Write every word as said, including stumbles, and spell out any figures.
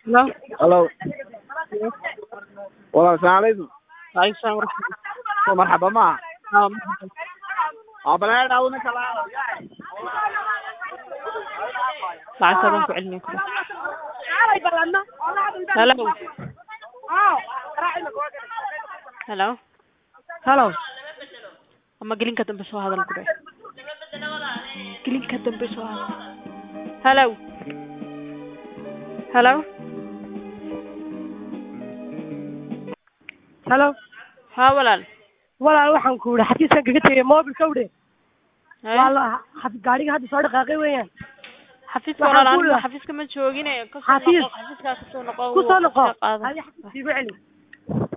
Hello. Hello. Yes. والله السلام عليكم. عليكم السلام ورحمة الله. مرحبا معك. اه مرحبا. أبلاد أو نكلا. بعد سلام في علمي كله. Hello. Hello. Hello. أما قلين كتب بس هذا الكله. قلين كتب بس هذا. Hello. Hello. Hello. ها ولا walaal waxaan ku wada xafiiska kaga tagay mobilka wade ها walaal xafiis gaariga hadda soo dhaqaaqay weeyaan حفيزك waxaan ولا ku أنا wada حفيزك من شوقين كسر xafiis نقو حفيزك كسر نقو ku soo noqo وقف قاضي hadi xafiis igu celi